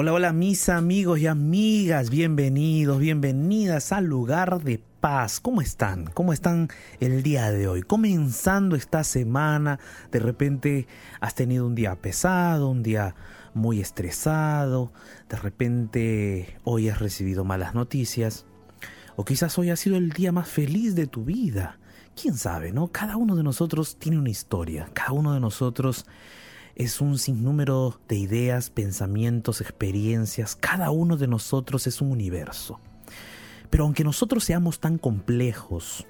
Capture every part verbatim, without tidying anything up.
Hola, hola mis amigos y amigas, bienvenidos, bienvenidas al Lugar de Paz. ¿Cómo están? ¿Cómo están el día de hoy? Comenzando esta semana, de repente has tenido un día pesado, un día muy estresado, de repente hoy has recibido malas noticias, o quizás hoy ha sido el día más feliz de tu vida. ¿Quién sabe, no? Cada uno de nosotros tiene una historia, cada uno de nosotros es un sinnúmero de ideas, pensamientos, experiencias. Cada uno de nosotros es un universo. Pero aunque nosotros seamos tan complejos,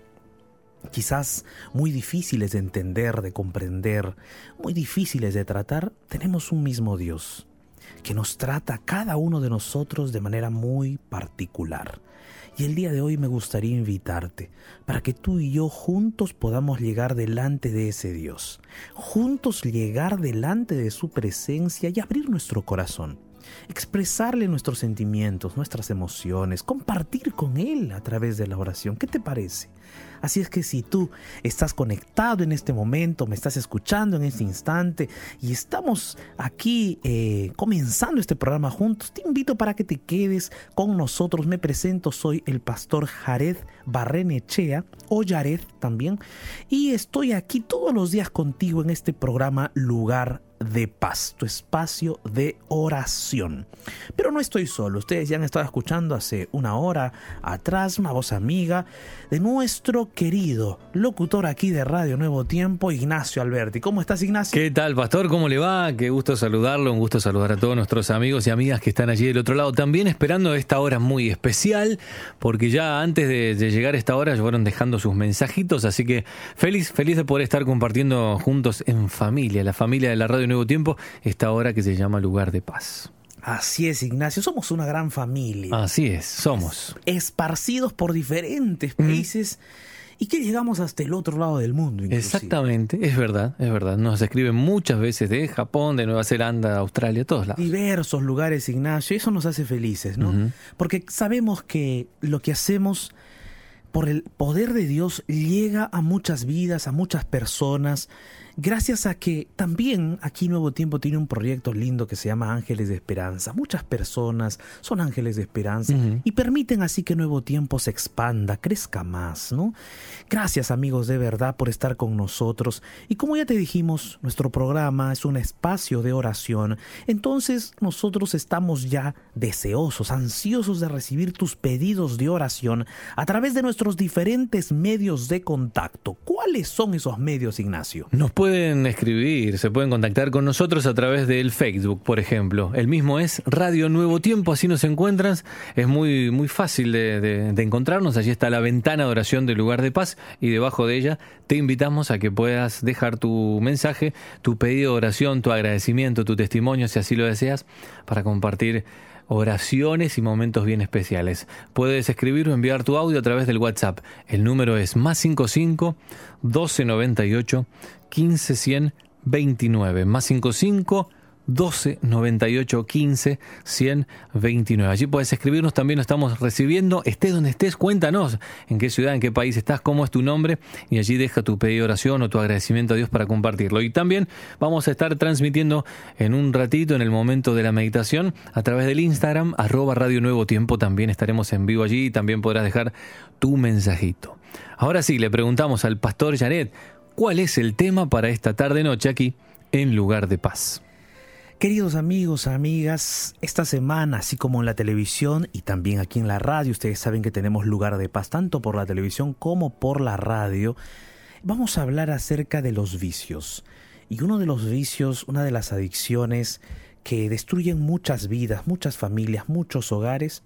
quizás muy difíciles de entender, de comprender, muy difíciles de tratar, tenemos un mismo Dios que nos trata a cada uno de nosotros de manera muy particular. Y el día de hoy me gustaría invitarte para que tú y yo juntos podamos llegar delante de ese Dios, juntos llegar delante de su presencia y abrir nuestro corazón, expresarle nuestros sentimientos, nuestras emociones, compartir con Él a través de la oración. ¿Qué te parece? Así es que si tú estás conectado en este momento, me estás escuchando en este instante y estamos aquí eh, comenzando este programa juntos, te invito para que te quedes con nosotros. Me presento, soy el pastor Jared Barrenechea, o Yared también, y estoy aquí todos los días contigo en este programa Lugar de Paz, tu espacio de oración. Pero no estoy solo, ustedes ya han estado escuchando hace una hora atrás una voz amiga de nuestro querido locutor aquí de Radio Nuevo Tiempo, Ignacio Alberti. ¿Cómo estás, Ignacio? ¿Qué tal, pastor? ¿Cómo le va? Qué gusto saludarlo, un gusto saludar a todos nuestros amigos y amigas que están allí del otro lado, también esperando esta hora muy especial, porque ya antes de, de llegar a esta hora ya fueron dejando sus mensajitos, así que feliz, feliz de poder estar compartiendo juntos en familia, la familia de la Radio Nuevo Tiempo, esta hora que se llama Lugar de Paz. Así es, Ignacio, somos una gran familia. Así es, somos. Esparcidos por diferentes países mm. y que llegamos hasta el otro lado del mundo. Inclusive. Exactamente, es verdad, es verdad. Nos escriben muchas veces de Japón, de Nueva Zelanda, Australia, todos lados. Diversos lugares, Ignacio, eso nos hace felices, ¿no? Uh-huh. Porque sabemos que lo que hacemos por el poder de Dios llega a muchas vidas, a muchas personas, gracias a que también aquí Nuevo Tiempo tiene un proyecto lindo que se llama Ángeles de Esperanza. Muchas personas son ángeles de esperanza uh-huh. y permiten así que Nuevo Tiempo se expanda, crezca más, ¿no? Gracias, amigos, de verdad por estar con nosotros. Y como ya te dijimos, nuestro programa es un espacio de oración. Entonces nosotros estamos ya deseosos, ansiosos de recibir tus pedidos de oración a través de nuestros diferentes medios de contacto. ¿Cuáles son esos medios, Ignacio? Nos pueden escribir, se pueden contactar con nosotros a través del Facebook, por ejemplo. El mismo es Radio Nuevo Tiempo, así nos encuentras. Es muy, muy fácil de, de, de encontrarnos. Allí está la ventana de oración del Lugar de Paz y debajo de ella te invitamos a que puedas dejar tu mensaje, tu pedido de oración, tu agradecimiento, tu testimonio, si así lo deseas, para compartir oraciones y momentos bien especiales. Puedes escribir o enviar tu audio a través del WhatsApp. El número es más cincuenta y cinco, doce noventa y ocho, quince cien veintinueve. Más cincuenta y cinco, doce noventa y ocho, quince cien veintinueve. Allí puedes escribirnos, también lo estamos recibiendo. Estés donde estés, cuéntanos en qué ciudad, en qué país estás, cómo es tu nombre, y allí deja tu pedido de oración o tu agradecimiento a Dios para compartirlo. Y también vamos a estar transmitiendo en un ratito, en el momento de la meditación, a través del Instagram, arroba Radio Nuevo Tiempo. También estaremos en vivo allí y también podrás dejar tu mensajito. Ahora sí, le preguntamos al pastor Jared, ¿cuál es el tema para esta tarde-noche aquí en Lugar de Paz? Queridos amigos, amigas, esta semana, así como en la televisión y también aquí en la radio, ustedes saben que tenemos Lugar de Paz, tanto por la televisión como por la radio, vamos a hablar acerca de los vicios. Y uno de los vicios, una de las adicciones que destruyen muchas vidas, muchas familias, muchos hogares,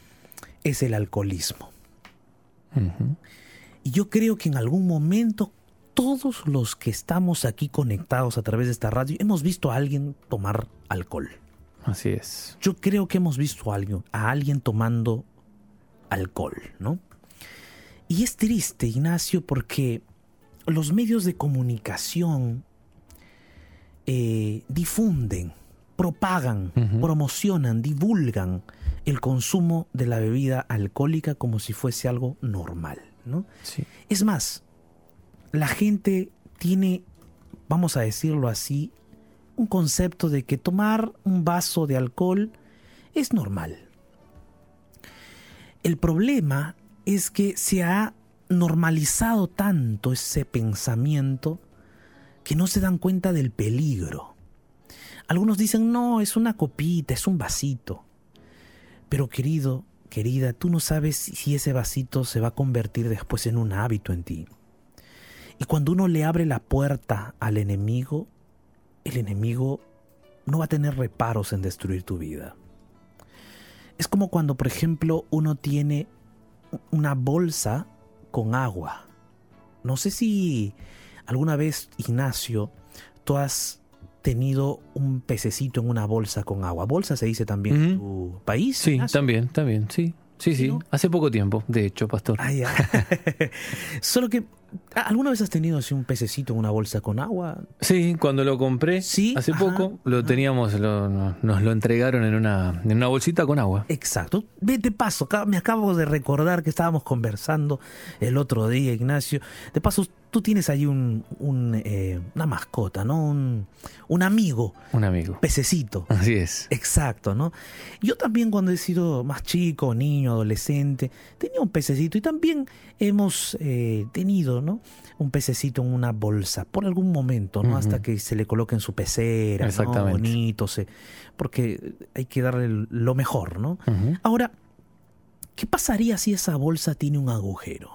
es el alcoholismo. Uh-huh. Y yo creo que en algún momento todos los que estamos aquí conectados a través de esta radio hemos visto a alguien tomar alcohol. Así es. Yo creo que hemos visto a alguien, a alguien tomando alcohol, ¿no? Y es triste, Ignacio, porque los medios de comunicación eh, difunden, propagan, uh-huh. promocionan, divulgan el consumo de la bebida alcohólica como si fuese algo normal, ¿no? Sí. Es más, la gente tiene, vamos a decirlo así, un concepto de que tomar un vaso de alcohol Es normal. El problema es que se ha normalizado tanto ese pensamiento que no se dan cuenta del peligro. Algunos dicen, no, es una copita, es un vasito. Pero querido, querida, tú no sabes si ese vasito se va a convertir después en un hábito en ti. Y cuando uno le abre la puerta al enemigo, el enemigo no va a tener reparos en destruir tu vida. Es como cuando, por ejemplo, uno tiene una bolsa con agua. No sé si alguna vez, Ignacio, tú has tenido un pececito en una bolsa con agua. ¿Bolsa se dice también uh-huh. en tu país? Sí, Ignacio? también, también, sí. Sí, sí, ¿no? Hace poco tiempo, de hecho, pastor. Ah, ya. Solo que, ¿alguna vez has tenido así un pececito en una bolsa con agua? Sí, cuando lo compré, ¿sí? hace ajá, poco, lo ajá. teníamos, lo, nos lo entregaron en una, en una bolsita con agua. Exacto. De paso, me acabo de recordar que estábamos conversando el otro día, Ignacio. De paso, tú tienes ahí un, un, eh, una mascota, ¿no? Un, un amigo. Un amigo. Pececito. Así es. Exacto, ¿no? Yo también cuando he sido más chico, niño, adolescente, tenía un pececito y también hemos eh, tenido, ¿no? Un pececito en una bolsa por algún momento, ¿no? Uh-huh. Hasta que se le coloque en su pecera, ¿no? Bonito, se, porque hay que darle lo mejor, ¿no? Uh-huh. Ahora, ¿qué pasaría si esa bolsa tiene un agujero?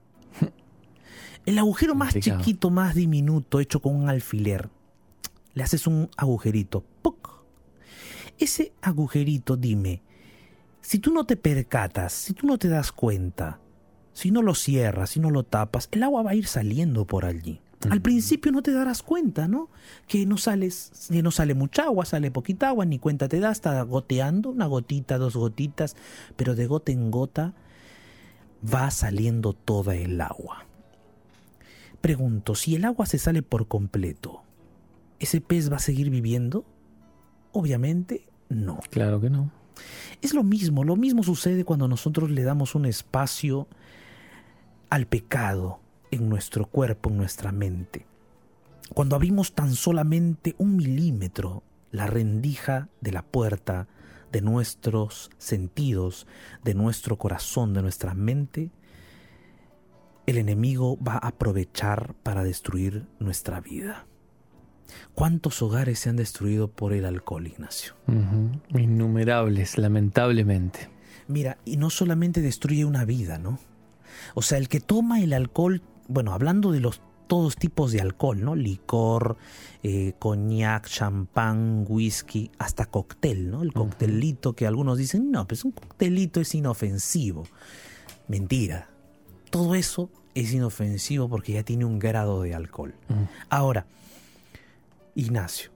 El agujero más Complicado. chiquito, más diminuto, hecho con un alfiler. Le haces un agujerito. ¡Puc! Ese agujerito, dime, si tú no te percatas, si tú no te das cuenta, si no lo cierras, si no lo tapas, el agua va a ir saliendo por allí. Uh-huh. Al principio no te darás cuenta, ¿no? Que no sales, que no sale mucha agua, sale poquita agua, ni cuenta te da, está goteando, una gotita, dos gotitas, pero de gota en gota va saliendo toda el agua. Pregunto, si el agua se sale por completo, ¿ese pez va a seguir viviendo? Obviamente no. Claro que no. Es lo mismo, lo mismo sucede cuando nosotros le damos un espacio al pecado en nuestro cuerpo, en nuestra mente. Cuando abrimos tan solamente un milímetro la rendija de la puerta de nuestros sentidos, de nuestro corazón, de nuestra mente, el enemigo va a aprovechar para destruir nuestra vida. ¿Cuántos hogares se han destruido por el alcohol, Ignacio? Uh-huh. Innumerables, lamentablemente. Mira, y no solamente destruye una vida, ¿no? O sea, el que toma el alcohol, bueno, hablando de los todos tipos de alcohol, ¿no? Licor, eh, coñac, champán, whisky, hasta cóctel, ¿no? El coctelito uh-huh. que algunos dicen, no, pues un coctelito es inofensivo. Mentira. Todo eso es inofensivo porque ya tiene un grado de alcohol. Uh-huh. Ahora, Ignacio,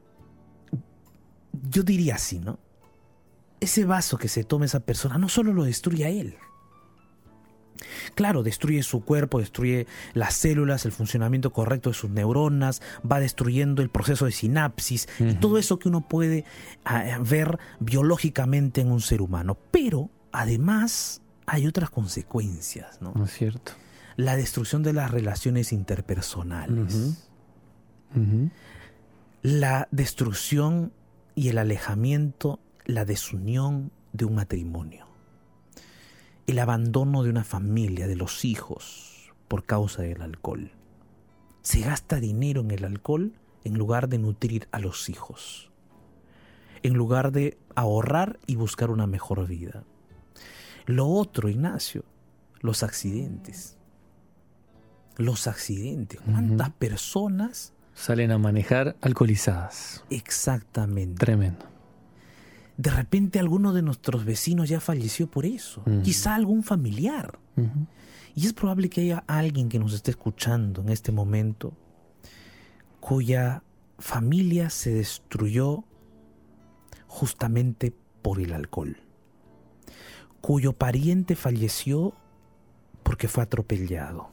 yo diría así, ¿no? Ese vaso que se toma esa persona no solo lo destruye a él. Claro, destruye su cuerpo, destruye las células, el funcionamiento correcto de sus neuronas, va destruyendo el proceso de sinapsis uh-huh. y todo eso que uno puede uh, ver biológicamente en un ser humano. Pero, además, hay otras consecuencias, ¿no? No es cierto. La destrucción de las relaciones interpersonales. Uh-huh. Uh-huh. La destrucción y el alejamiento, la desunión de un matrimonio. El abandono de una familia, de los hijos, por causa del alcohol. Se gasta dinero en el alcohol en lugar de nutrir a los hijos. En lugar de ahorrar y buscar una mejor vida. Lo otro, Ignacio, los accidentes. Los accidentes. ¿Cuántas uh-huh. personas salen a manejar alcoholizadas? Exactamente. Tremendo. De repente alguno de nuestros vecinos ya falleció por eso. Uh-huh. Quizá algún familiar. Uh-huh. Y es probable que haya alguien que nos esté escuchando en este momento cuya familia se destruyó justamente por el alcohol. Cuyo pariente falleció porque fue atropellado.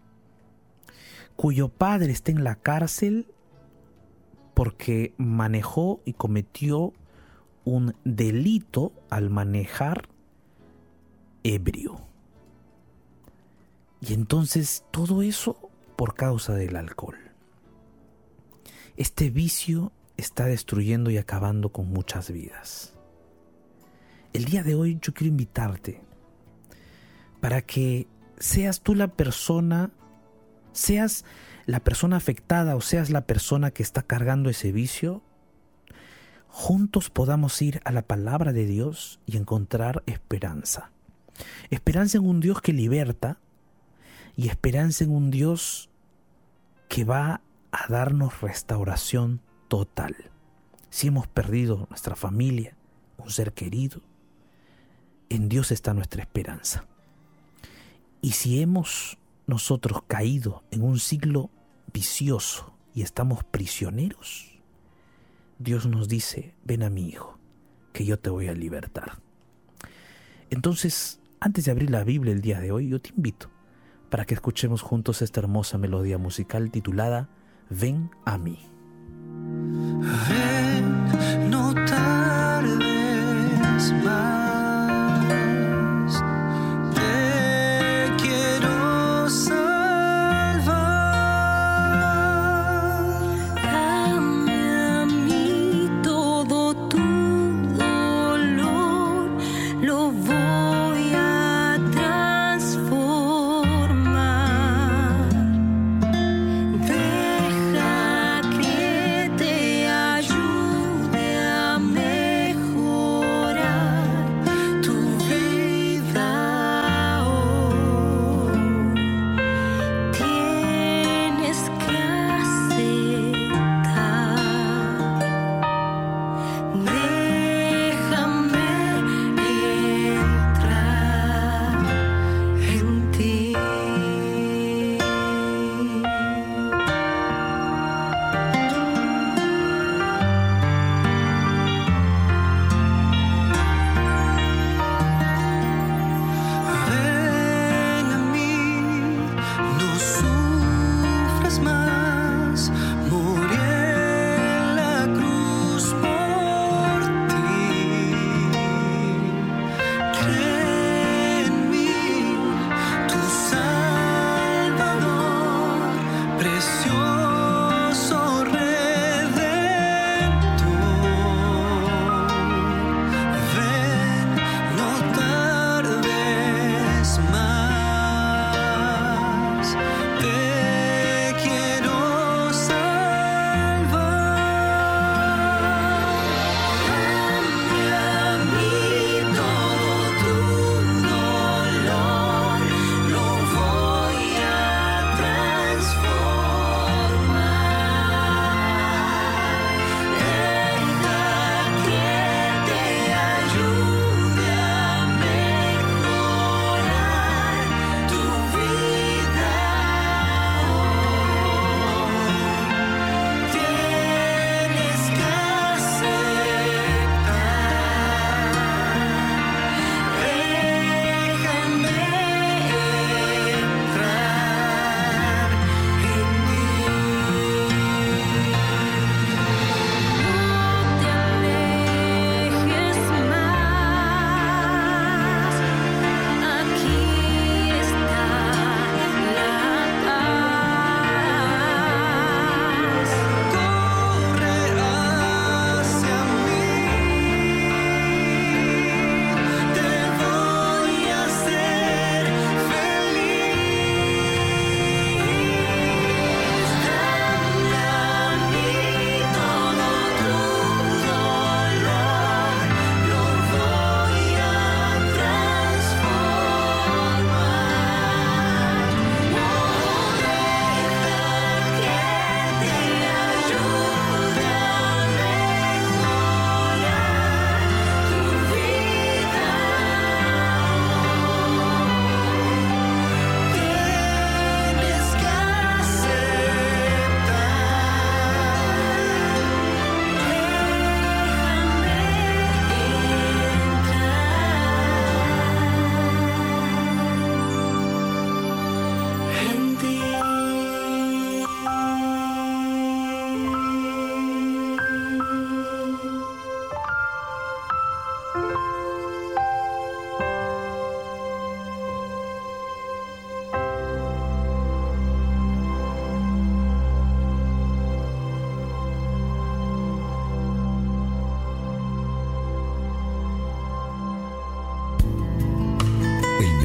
Cuyo padre está en la cárcel porque manejó y cometió un delito al manejar ebrio. Y entonces todo eso por causa del alcohol. Este vicio está destruyendo y acabando con muchas vidas. el día de hoy yo quiero invitarte para que seas tú la persona, seas la persona afectada o seas la persona que está cargando ese vicio, juntos podamos ir a la palabra de Dios y encontrar esperanza. Esperanza en un Dios que liberta y esperanza en un Dios que va a darnos restauración total. Si hemos perdido nuestra familia, un ser querido, en Dios está nuestra esperanza. Y si hemos nosotros caído en un ciclo vicioso y estamos prisioneros, Dios nos dice: ven a mi hijo, que yo te voy a libertar. Entonces, antes de abrir la Biblia el día de hoy, yo te invito para que escuchemos juntos esta hermosa melodía musical titulada Ven a mí. Ven, no tardes más, te quiero salvar. Dame a mí todo tu dolor, lo voy a transformar. Deja que te ayude.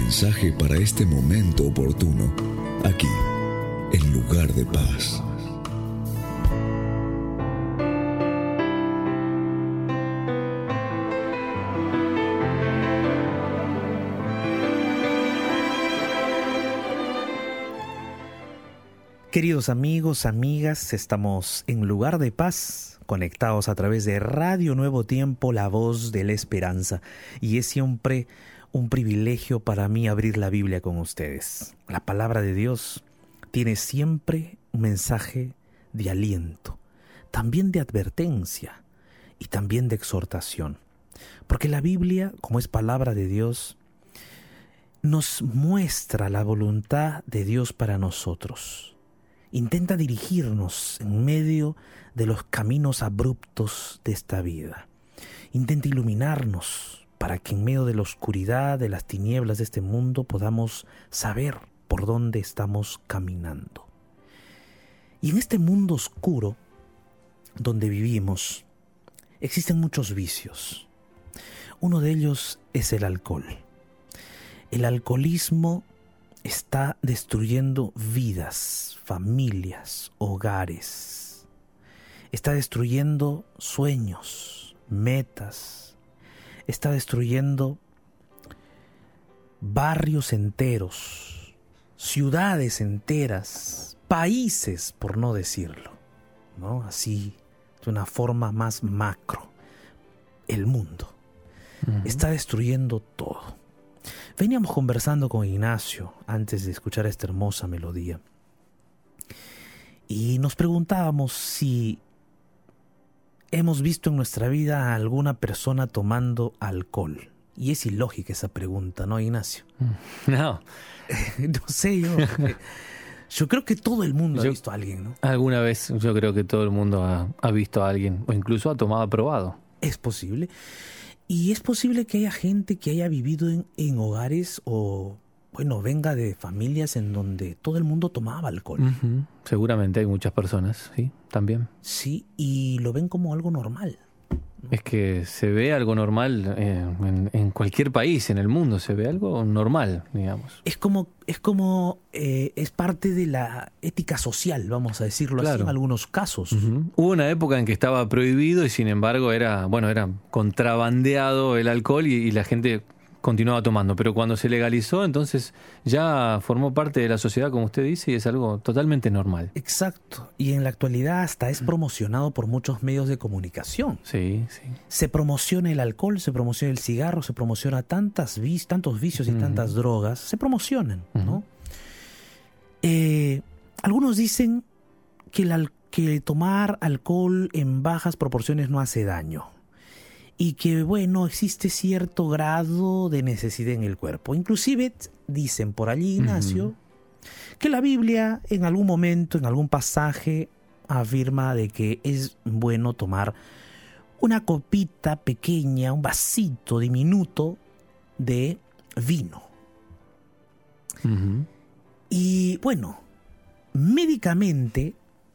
mensaje para este momento oportuno, aquí, en Lugar de Paz. Queridos amigos, amigas, estamos en Lugar de Paz, conectados a través de Radio Nuevo Tiempo, la voz de la esperanza. Y es siempre un privilegio para mí abrir la Biblia con ustedes. La palabra de Dios tiene siempre un mensaje de aliento, también de advertencia y también de exhortación. Porque la Biblia, como es palabra de Dios, nos muestra la voluntad de Dios para nosotros. Intenta dirigirnos en medio de los caminos abruptos de esta vida. Intenta iluminarnos para que en medio de la oscuridad, de las tinieblas de este mundo, podamos saber por dónde estamos caminando. Y en este mundo oscuro donde vivimos, existen muchos vicios. Uno de ellos es el alcohol. El alcoholismo está destruyendo vidas, familias, hogares. Está destruyendo sueños, metas. Está destruyendo barrios enteros, ciudades enteras, países, por no decirlo, ¿no? Así, de una forma más macro. El mundo uh-huh. está destruyendo todo. Veníamos conversando con Ignacio antes de escuchar esta hermosa melodía y nos preguntábamos si hemos visto en nuestra vida a alguna persona tomando alcohol. Y es ilógica esa pregunta, ¿no, Ignacio? No. No sé, yo... Yo creo que todo el mundo yo, ha visto a alguien, ¿no? Alguna vez yo creo que todo el mundo ha, ha visto a alguien o incluso ha tomado, ha probado. Es posible. Y es posible que haya gente que haya vivido en, en hogares o, bueno, venga de familias en donde todo el mundo tomaba alcohol. Uh-huh. Seguramente hay muchas personas, sí, también. Sí, y lo ven como algo normal. Es que se ve algo normal eh, en, en cualquier país, en el mundo, se ve algo normal, digamos. Es como, es como, eh, es parte de la ética social, vamos a decirlo claro. así, en algunos casos. Uh-huh. Hubo una época en que estaba prohibido y sin embargo era, bueno, era contrabandeado el alcohol y, y la gente continuaba tomando. Pero cuando se legalizó, entonces ya formó parte de la sociedad, como usted dice, y es algo totalmente normal. Exacto. Y en la actualidad hasta es promocionado por muchos medios de comunicación. Sí, sí. Se promociona el alcohol, se promociona el cigarro, se promociona tantas vis, tantos vicios y uh-huh. tantas drogas. Se promocionan, uh-huh. ¿no? Eh, algunos dicen que, el, que tomar alcohol en bajas proporciones no hace daño. Y que, bueno, existe cierto grado de necesidad en el cuerpo. Inclusive dicen por allí, Ignacio, uh-huh. que la Biblia en algún momento, en algún pasaje, afirma de que es bueno tomar una copita pequeña, un vasito diminuto de vino. Uh-huh. Y, bueno, médicamente,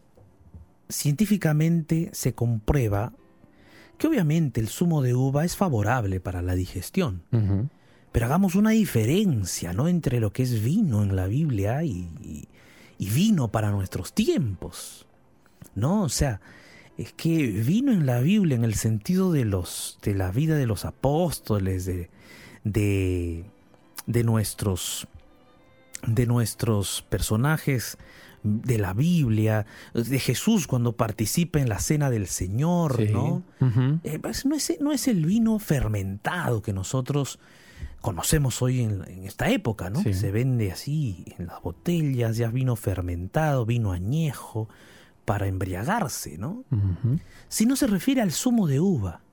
científicamente se comprueba que obviamente el zumo de uva es favorable para la digestión. Uh-huh. Pero hagamos una diferencia, ¿no?, entre lo que es vino en la Biblia y, y, y vino para nuestros tiempos, ¿no? O sea, es que vino en la Biblia en el sentido de los de la vida de los apóstoles, de, de, de nuestros de nuestros personajes de la Biblia, de Jesús cuando participa en la cena del Señor, sí. ¿no? Uh-huh. Eh, pues no es, no es el vino fermentado que nosotros conocemos hoy en, en esta época, ¿no? Sí. Se vende así en las botellas, ya vino fermentado, vino añejo, para embriagarse, ¿no? Uh-huh. Sino se refiere al zumo de uva.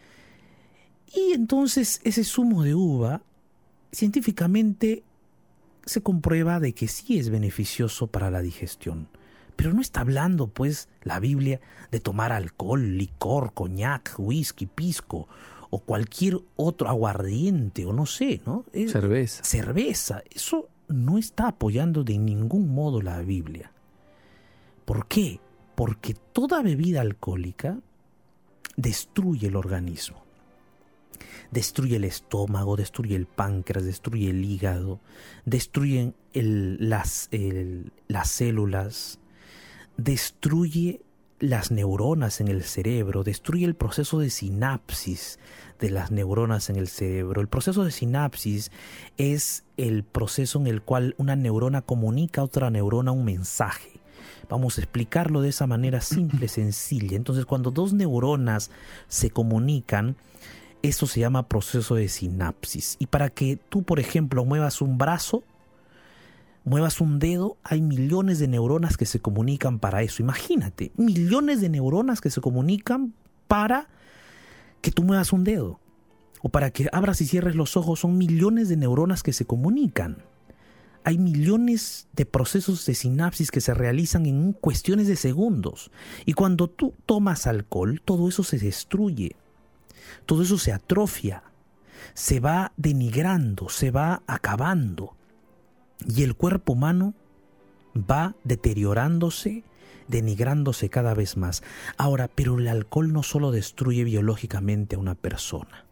Y entonces ese zumo de uva, científicamente, se comprueba de que sí es beneficioso para la digestión. Pero no está hablando, pues, la Biblia de tomar alcohol, licor, coñac, whisky, pisco o cualquier otro aguardiente o no sé, ¿no? Es, cerveza. Cerveza. Eso no está apoyando de ningún modo la Biblia. ¿Por qué? Porque toda bebida alcohólica destruye el organismo. Destruye el estómago, destruye el páncreas, destruye el hígado, destruye el, las, el, las células, destruye las neuronas en el cerebro, destruye el proceso de sinapsis de las neuronas en el cerebro. El proceso de sinapsis es el proceso en el cual una neurona comunica a otra neurona un mensaje. Vamos a explicarlo de esa manera simple, sencilla. Entonces, cuando dos neuronas se comunican, eso se llama proceso de sinapsis. Y para que tú, por ejemplo, muevas un brazo, muevas un dedo, hay millones de neuronas que se comunican para eso. Imagínate, millones de neuronas que se comunican para que tú muevas un dedo. O para que abras y cierres los ojos, son millones de neuronas que se comunican. Hay millones de procesos de sinapsis que se realizan en cuestiones de segundos. Y cuando tú tomas alcohol, todo eso se destruye. Todo eso se atrofia. Se va denigrando, se va acabando. Y el cuerpo humano va deteriorándose, denigrándose cada vez más. Ahora, pero el alcohol no solo destruye biológicamente a una persona.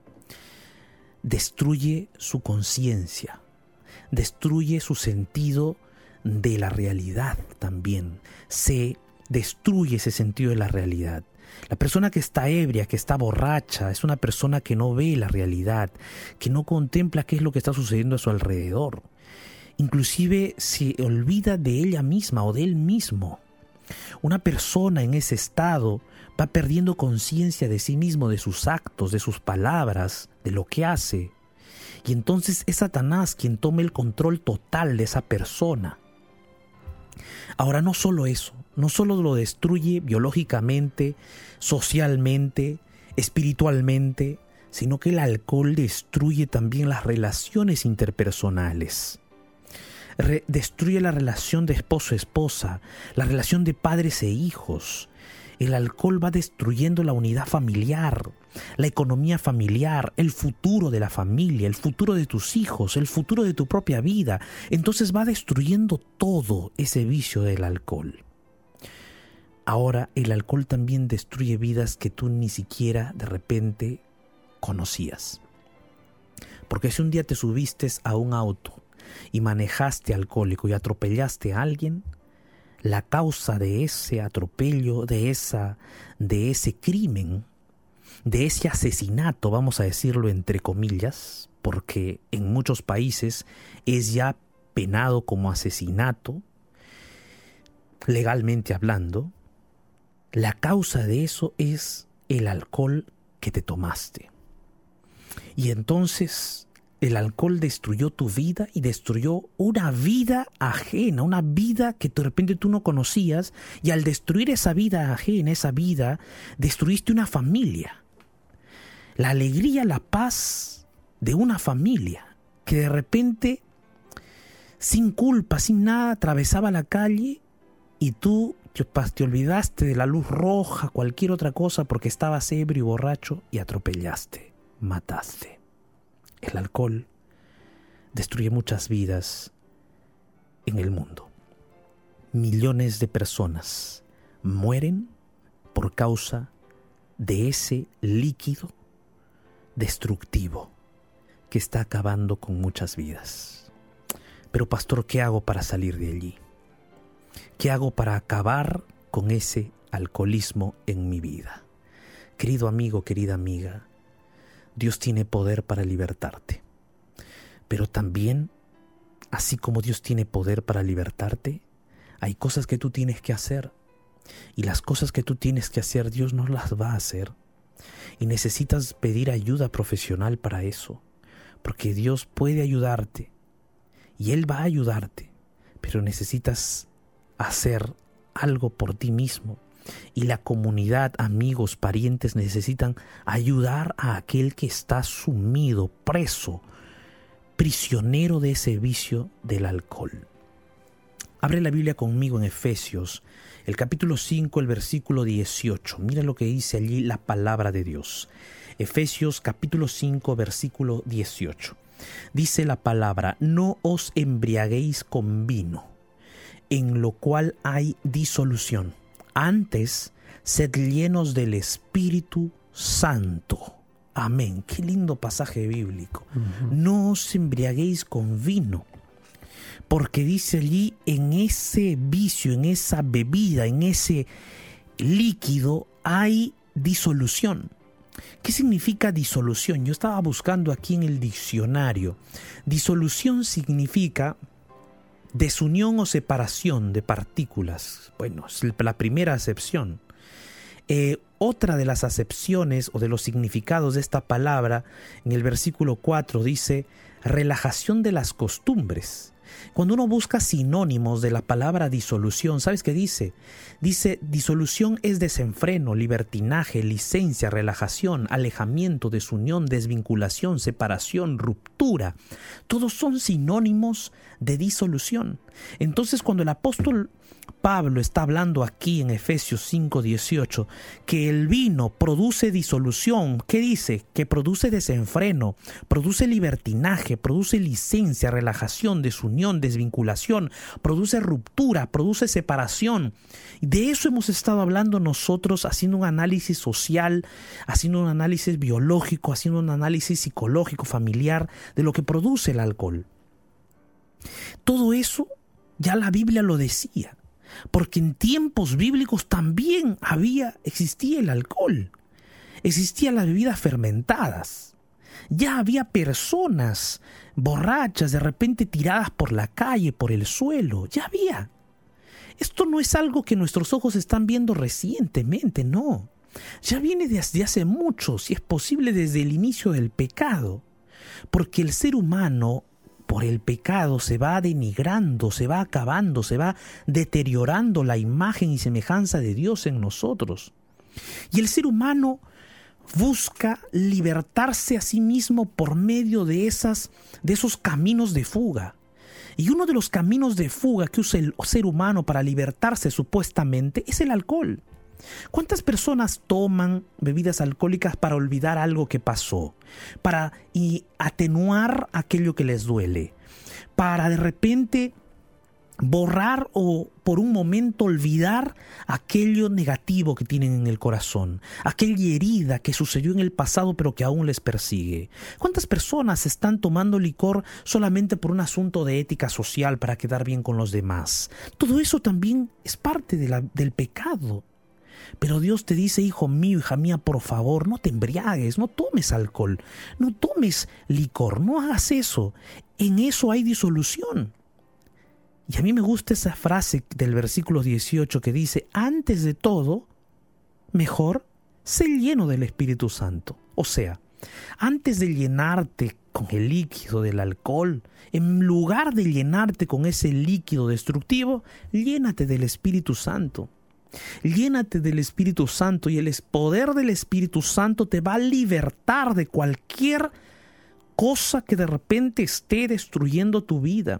Destruye su conciencia. Destruye su sentido de la realidad también. Se destruye ese sentido de la realidad. La persona que está ebria, que está borracha, es una persona que no ve la realidad, que no contempla qué es lo que está sucediendo a su alrededor. Inclusive se olvida de ella misma o de él mismo. Una persona en ese estado va perdiendo conciencia de sí mismo, de sus actos, de sus palabras, de lo que hace. Y entonces es Satanás quien toma el control total de esa persona. Ahora, no solo eso, no solo lo destruye biológicamente, socialmente, espiritualmente, sino que el alcohol destruye también las relaciones interpersonales. Re- destruye la relación de esposo-esposa, la relación de padres e hijos. El alcohol va destruyendo la unidad familiar, la economía familiar, el futuro de la familia, el futuro de tus hijos, el futuro de tu propia vida. Entonces va destruyendo todo ese vicio del alcohol. Ahora, el alcohol también destruye vidas que tú ni siquiera de repente conocías. Porque si un día te subiste a un auto y manejaste alcohólico y atropellaste a alguien, la causa de ese atropello, de esa, de ese crimen, de ese asesinato, vamos a decirlo entre comillas, porque en muchos países es ya penado como asesinato, legalmente hablando, la causa de eso es el alcohol que te tomaste. Y entonces el alcohol destruyó tu vida y destruyó una vida ajena, una vida que de repente tú no conocías, y al destruir esa vida ajena, esa vida, destruiste una familia. La alegría, la paz de una familia que de repente, sin culpa, sin nada, atravesaba la calle y tú te olvidaste de la luz roja, cualquier otra cosa, porque estabas ebrio y borracho y atropellaste, mataste. El alcohol destruye muchas vidas en el mundo. Millones de personas mueren por causa de ese líquido destructivo que está acabando con muchas vidas. Pero pastor, ¿qué hago para salir de allí? ¿Qué hago para acabar con ese alcoholismo en mi vida? Querido amigo, querida amiga, Dios tiene poder para libertarte. Pero también, así como Dios tiene poder para libertarte, hay cosas que tú tienes que hacer. Y las cosas que tú tienes que hacer, Dios no las va a hacer. Y necesitas pedir ayuda profesional para eso. Porque Dios puede ayudarte. Y Él va a ayudarte. Pero necesitas hacer algo por ti mismo. Y la comunidad, amigos, parientes necesitan ayudar a aquel que está sumido, preso, prisionero de ese vicio del alcohol. Abre la Biblia conmigo en Efesios, el capítulo cinco, el versículo dieciocho. Mira lo que dice allí la palabra de Dios. Efesios capítulo cinco, versículo dieciocho. Dice la palabra: no os embriaguéis con vino, en lo cual hay disolución. Antes, sed llenos del Espíritu Santo. Amén. Qué lindo pasaje bíblico. Ujú. No os embriaguéis con vino, porque dice allí, en ese vicio, en esa bebida, en ese líquido hay disolución. ¿Qué significa disolución? Yo estaba buscando aquí en el diccionario. Disolución significa desunión o separación de partículas. Bueno, es la primera acepción. Eh, otra de las acepciones o de los significados de esta palabra, en el versículo cuatro dice relajación de las costumbres. Cuando uno busca sinónimos de la palabra disolución, ¿sabes qué dice? Dice, disolución es desenfreno, libertinaje, licencia, relajación, alejamiento, desunión, desvinculación, separación, ruptura. Todos son sinónimos de disolución. Entonces, cuando el apóstol Pablo está hablando aquí en Efesios cinco dieciocho que el vino produce disolución, ¿qué dice? Que produce desenfreno, produce libertinaje, produce licencia, relajación, desunión, desvinculación, produce ruptura, produce separación. De eso hemos estado hablando nosotros, haciendo un análisis social, haciendo un análisis biológico, haciendo un análisis psicológico, familiar, de lo que produce el alcohol. Todo eso ya la Biblia lo decía. Porque en tiempos bíblicos también había, existía el alcohol, existían las bebidas fermentadas, ya había personas borrachas de repente tiradas por la calle, por el suelo, ya había. Esto no es algo que nuestros ojos están viendo recientemente, no. Ya viene desde hace mucho, si es posible desde el inicio del pecado, porque el ser humano por el pecado se va denigrando, se va acabando, se va deteriorando la imagen y semejanza de Dios en nosotros. Y el ser humano busca libertarse a sí mismo por medio de, esas, de esos caminos de fuga. Y uno de los caminos de fuga que usa el ser humano para libertarse supuestamente es el alcohol. ¿Cuántas personas toman bebidas alcohólicas para olvidar algo que pasó? Para y atenuar aquello que les duele. Para de repente borrar o por un momento olvidar aquello negativo que tienen en el corazón. Aquella herida que sucedió en el pasado pero que aún les persigue. ¿Cuántas personas están tomando licor solamente por un asunto de ética social para quedar bien con los demás? Todo eso también es parte de la, del pecado. Pero Dios te dice, hijo mío, hija mía, por favor, no te embriagues, no tomes alcohol, no tomes licor, no hagas eso. En eso hay disolución. Y a mí me gusta esa frase del versículo dieciocho que dice, antes de todo, mejor, sé lleno del Espíritu Santo. O sea, antes de llenarte con el líquido del alcohol, en lugar de llenarte con ese líquido destructivo, llénate del Espíritu Santo. Llénate del Espíritu Santo y el poder del Espíritu Santo te va a libertar de cualquier cosa que de repente esté destruyendo tu vida.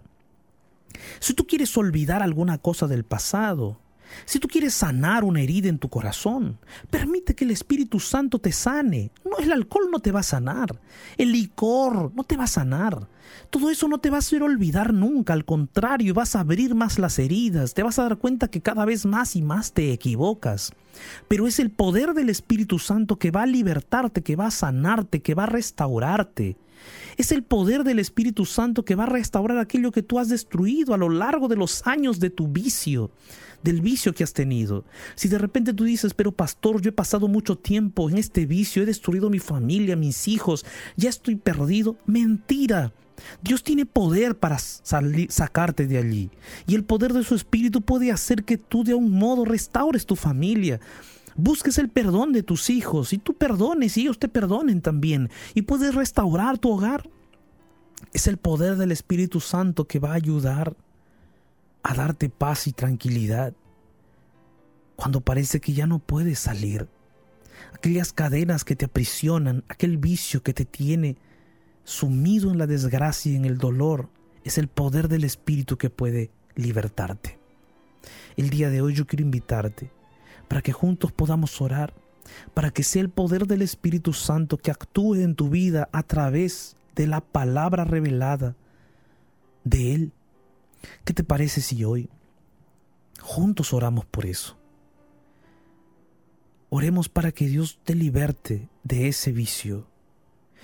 Si tú quieres olvidar alguna cosa del pasado, si tú quieres sanar una herida en tu corazón, permite que el Espíritu Santo te sane. No, el alcohol no te va a sanar, el licor no te va a sanar. Todo eso no te va a hacer olvidar nunca, al contrario, vas a abrir más las heridas, te vas a dar cuenta que cada vez más y más te equivocas. Pero es el poder del Espíritu Santo que va a libertarte, que va a sanarte, que va a restaurarte. Es el poder del Espíritu Santo que va a restaurar aquello que tú has destruido a lo largo de los años de tu vicio, del vicio que has tenido. Si de repente tú dices, pero pastor, yo he pasado mucho tiempo en este vicio, he destruido mi familia, mis hijos, ya estoy perdido. Mentira. Dios tiene poder para salir, sacarte de allí. Y el poder de su Espíritu puede hacer que tú de un modo restaures tu familia. Busques el perdón de tus hijos y tú perdones y ellos te perdonen también. Y puedes restaurar tu hogar. Es el poder del Espíritu Santo que va a ayudar a darte paz y tranquilidad cuando parece que ya no puedes salir. Aquellas cadenas que te aprisionan, aquel vicio que te tiene sumido en la desgracia y en el dolor, es el poder del Espíritu que puede libertarte. El día de hoy yo quiero invitarte para que juntos podamos orar, para que sea el poder del Espíritu Santo que actúe en tu vida a través de la palabra revelada de Él. ¿Qué te parece si hoy juntos oramos por eso? Oremos para que Dios te liberte de ese vicio,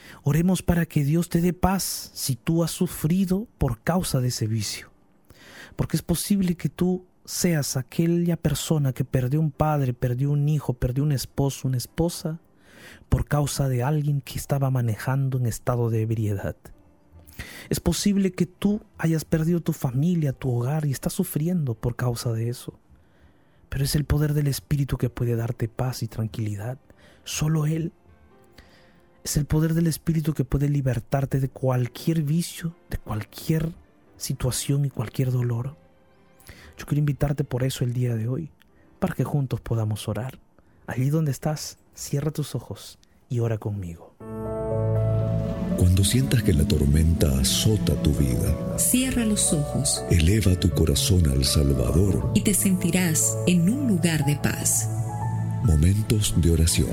Oremos para que Dios te dé paz si tú has sufrido por causa de ese vicio. Porque es posible que tú seas aquella persona que perdió un padre, perdió un hijo, perdió un esposo, una esposa, por causa de alguien que estaba manejando en estado de ebriedad. Es posible que tú hayas perdido tu familia, tu hogar y estás sufriendo por causa de eso. Pero es el poder del Espíritu que puede darte paz y tranquilidad. Solo Él. Es el poder del Espíritu que puede libertarte de cualquier vicio, de cualquier situación y cualquier dolor. Yo quiero invitarte por eso el día de hoy, para que juntos podamos orar. Allí donde estás, cierra tus ojos y ora conmigo. Cuando sientas que la tormenta azota tu vida, cierra los ojos eleva tu corazón al Salvador. y te sentirás en un lugar de paz. Momentos de oración.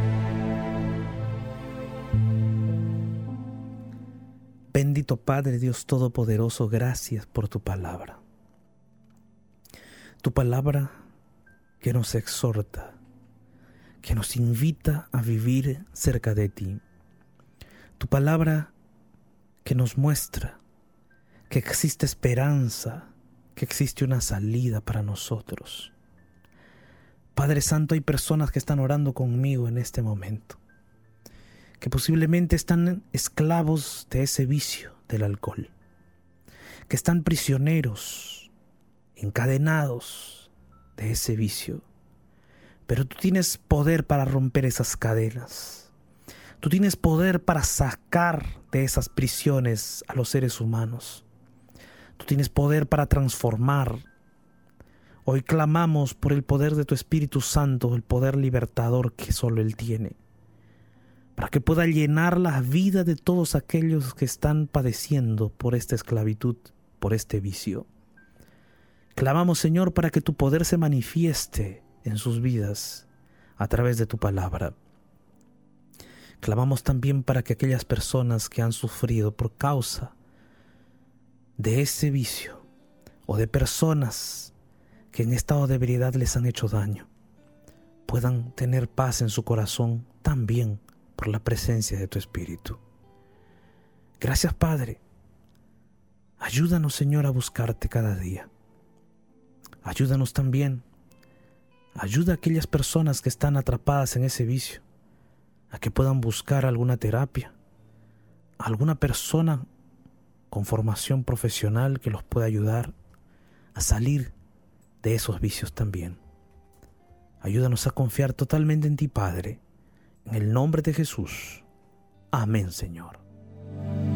Bendito Padre Dios Todopoderoso, gracias por tu palabra. Tu palabra que nos exhorta, que nos invita a vivir cerca de ti. Tu palabra que nos muestra que existe esperanza, que existe una salida para nosotros. Padre Santo, hay personas que están orando conmigo en este momento, que posiblemente están esclavos de ese vicio del alcohol, que están prisioneros, encadenados de ese vicio. Pero tú tienes poder para romper esas cadenas. Tú tienes poder para sacar de esas prisiones a los seres humanos. Tú tienes poder para transformar. Hoy clamamos por el poder de tu Espíritu Santo, el poder libertador que solo Él tiene, para que pueda llenar la vida de todos aquellos que están padeciendo por esta esclavitud, por este vicio. Clamamos, Señor, para que tu poder se manifieste en sus vidas a través de tu palabra. Clamamos también para que aquellas personas que han sufrido por causa de ese vicio o de personas que en estado de ebriedad les han hecho daño, puedan tener paz en su corazón también por la presencia de tu Espíritu. Gracias, Padre. Ayúdanos, Señor, a buscarte cada día. Ayúdanos también. Ayuda a aquellas personas que están atrapadas en ese vicio a que puedan buscar alguna terapia, alguna persona con formación profesional que los pueda ayudar a salir de esos vicios también. Ayúdanos a confiar totalmente en ti, Padre, en el nombre de Jesús. Amén, Señor.